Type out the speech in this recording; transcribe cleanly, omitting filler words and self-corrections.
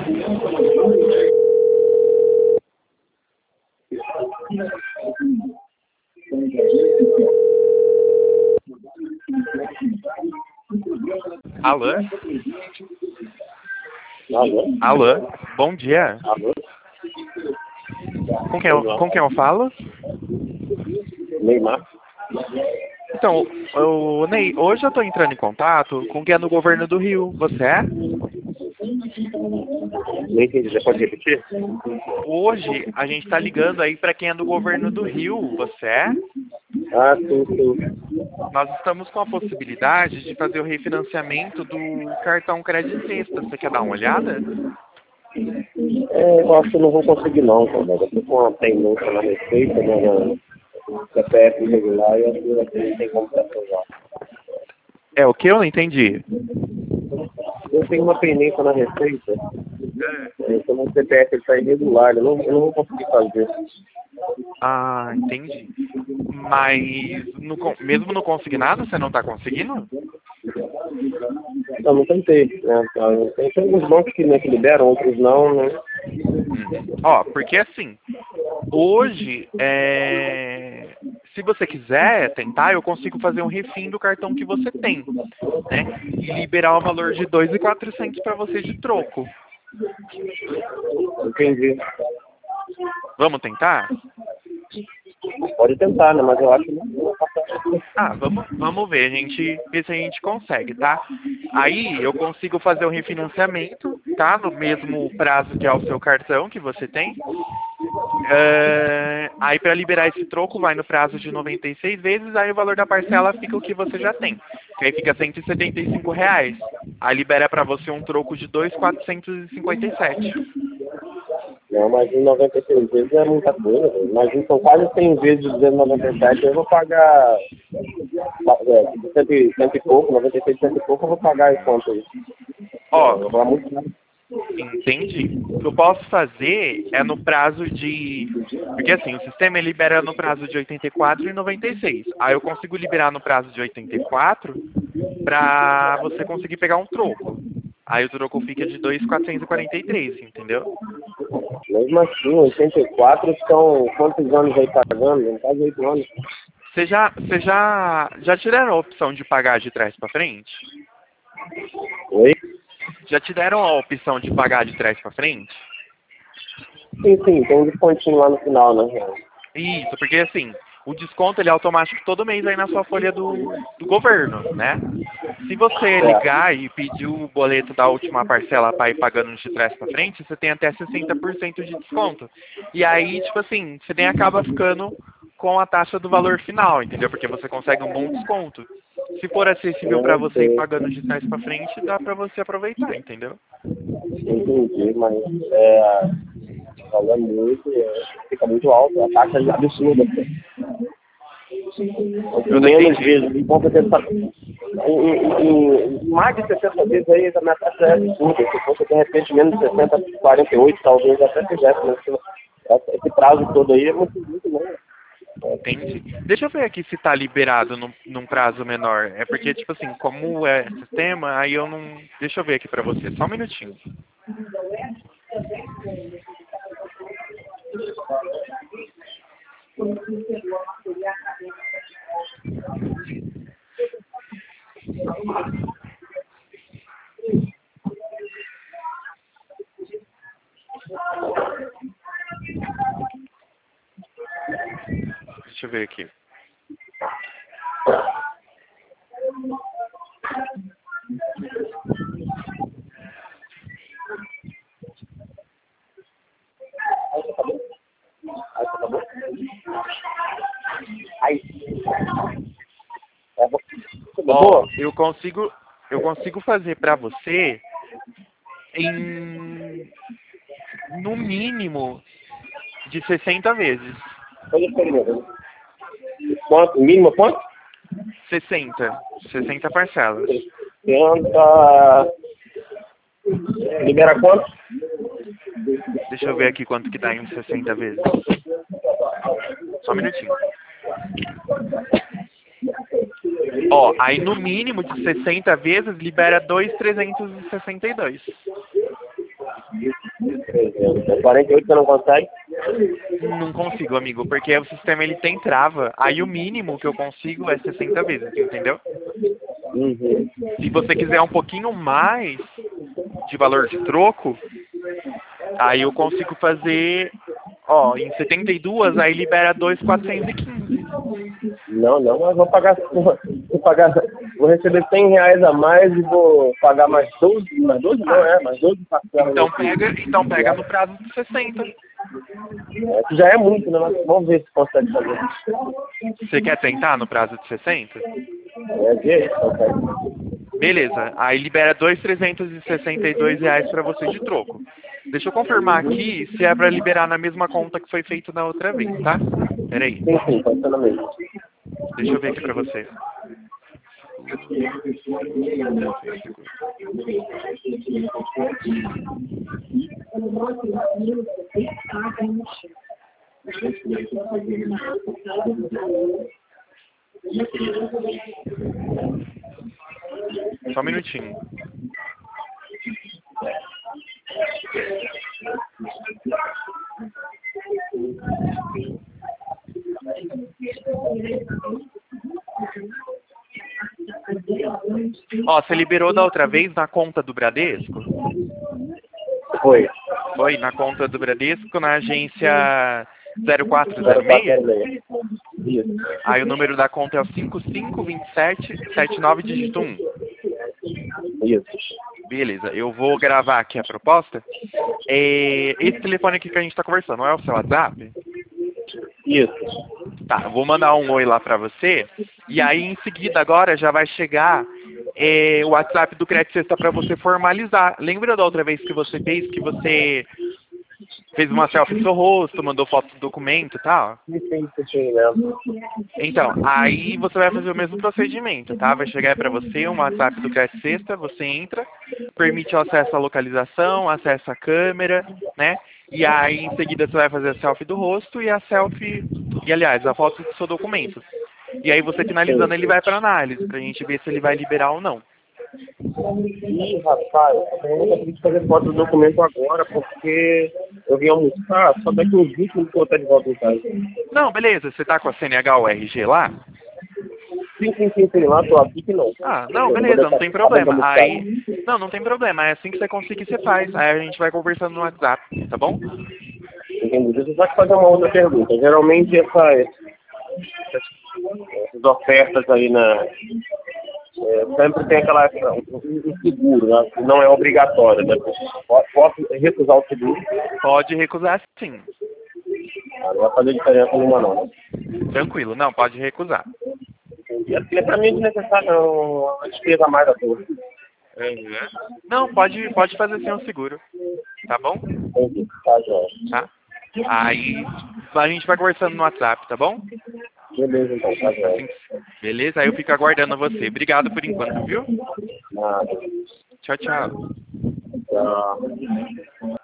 Alô? Alô? Alô? Bom dia. Alô? Com quem eu falo? Neymar? Então, Ney, hoje eu tô entrando em contato com quem é no governo do Rio. Você é? Não entendi, já pode repetir? Hoje a gente tá ligando aí pra quem é do governo do Rio. Você é? Ah, sim. Nós estamos com a possibilidade de fazer o refinanciamento do cartão Crédito Sexta. Você quer dar uma olhada? Eu acho que eu não vou conseguir não, cara. Eu tô com uma pendência na receita, né, na CPF irregular, e eu acho que não tem como precisar. É o que? Eu não entendi. Eu tenho uma pendência na receita, então o CPF está irregular, eu não vou conseguir fazer. Ah, entendi. Mas mesmo no consignado você não tá conseguindo? Não tentei, né? Tem alguns bancos que liberam, outros não, né? Ó, porque assim, hoje, se você quiser tentar, eu consigo fazer um refim do cartão que você tem, né? E liberar o valor de 2.400 para você de troco. Entendi. Vamos tentar? Pode tentar, né? Mas eu acho que não. Ah, vamos ver, ver se a gente consegue, tá? Aí eu consigo fazer o refinanciamento, tá? No mesmo prazo que é o seu cartão que você tem. Aí para liberar esse troco vai no prazo de 96 vezes, aí o valor da parcela fica o que você já tem. Que aí fica R$ 175. Aí libera para você um troco de 2.457. Não, mas em 96 vezes é muita coisa, velho. Mas são quase 100 vezes de 297, eu vou pagar cento e pouco, 96, cento e pouco, eu vou pagar esse quanto aí. Ó, Eu vou falar muito mais. entendi. O que eu posso fazer é no prazo de... Porque assim, o sistema ele libera no prazo de 84 e 96. Aí eu consigo liberar no prazo de 84 para você conseguir pegar um troco. Aí o troco fica de 2.443, entendeu? Mesmo assim, 84 são quantos anos aí pagando? Quase 8 anos. Já tiveram a opção de pagar de trás para frente? Oi? Já te deram a opção de pagar de trás para frente? Sim, tem um descontinho lá no final, né? Isso, porque assim, o desconto ele é automático todo mês aí na sua folha do governo, né? Se você ligar e pedir o boleto da última parcela para ir pagando de trás para frente, você tem até 60% de desconto. E aí, tipo assim, você nem acaba ficando com a taxa do valor final, entendeu? Porque você consegue um bom desconto. Se for acessível para você ir pagando de trás para frente, dá para você aproveitar, entendeu? Entendi, mas o valor é muito, fica muito alto, a taxa é absurda. Eu não Menos entendi. vezes, em mais de 60 vezes aí, a minha taxa é absurda. Se fosse de repente menos de 60, 48, talvez até fizesse, mas esse prazo todo aí é muito bom. Entendi. Deixa eu ver aqui se tá liberado num prazo menor. É porque, tipo assim, como é sistema, aí eu não... Deixa eu ver aqui pra você. Só um minutinho. Deixa eu ver aqui. Ó, eu consigo fazer pra você em no mínimo de 60 vezes. Quanto? Mínimo quanto? 60 parcelas. 60. Libera quanto? Deixa eu ver aqui quanto que dá em 60 vezes. Só um minutinho. Ó, aí no mínimo de 60 vezes libera 2.362. 300. 48 você não consegue? Não consigo, amigo, porque o sistema ele tem trava. Aí o mínimo que eu consigo é 60 vezes, entendeu? Uhum. Se você quiser um pouquinho mais de valor de troco, aí eu consigo fazer, ó, em 72, aí libera 2.415. Não, mas vou receber R$ 100 a mais e vou pagar mais 12, mais 12 parcelas. Então pega no prazo de 60. Que já é muito, né? Mas vamos ver se consegue fazer. Você quer tentar no prazo de 60? Vê aí, consegue. Beleza, aí libera R$ 2.362 para você de troco. Deixa eu confirmar aqui se é para liberar na mesma conta que foi feito na outra vez, tá? Pera aí. Sim, pode ser na mesma. Deixa eu ver aqui para você. Só um minutinho. Ó, você liberou da outra vez na conta do Bradesco? Foi. Foi na conta do Bradesco, na agência 0406? Isso. Aí o número da conta é o 552779 dígito 1. Isso. Beleza, eu vou gravar aqui a proposta. Esse telefone aqui que a gente está conversando, não é o seu WhatsApp? Isso. Tá, eu vou mandar um oi lá pra você. E aí em seguida agora já vai chegar o WhatsApp do Crédito Sexta pra você formalizar. Lembra da outra vez que você fez uma selfie do seu rosto, mandou foto do documento e tal? Sim, mesmo. Então, aí você vai fazer o mesmo procedimento, tá? Vai chegar para você um WhatsApp do Crédito Sexta, você entra, permite o acesso à localização, acesso à câmera, né? E aí em seguida você vai fazer a selfie do rosto e a foto do seu documento. E aí você finalizando ele vai para análise, pra gente ver se ele vai liberar ou não. Ih, rapaz, eu não consegui fazer foto do documento agora porque eu vim almoçar, só daqui uns 20 minutos eu vou estar de volta em casa. Não, beleza, você tá com a CNH ou RG lá? Sim, lá, tô aqui que não. Ah, não, beleza, não tem problema. Não tem problema, é assim que você conseguir, você faz. Aí a gente vai conversando no WhatsApp, tá bom? Entendi. Deixa eu só te fazer uma outra pergunta. Geralmente essas ofertas aí sempre tem um seguro, né? Que não é obrigatório, né? Posso recusar o seguro? Pode recusar sim. Não vai fazer diferença nenhuma não, né? Tranquilo, não, pode recusar. Porque pra mim é desnecessário uma despesa a mais da toa. Não, pode fazer sem o seguro, tá bom? Entendi, tá, Jorge. Tá? Aí a gente vai conversando no WhatsApp, tá bom? Beleza, então, tá, Jorge. Beleza? Aí eu fico aguardando você. Obrigado por enquanto, viu? Nada. Tchau, tchau. Tchau.